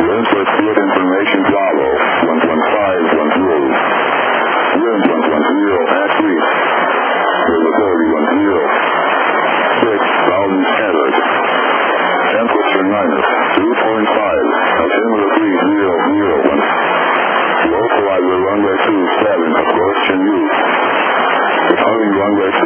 Wind for field information Bravo 11510. Wind 110 at 3. Visibility 10. 6,000 standard. Temperature -2.5. Altimeter 3001. Localizer runway 27, approach and use. Departing runway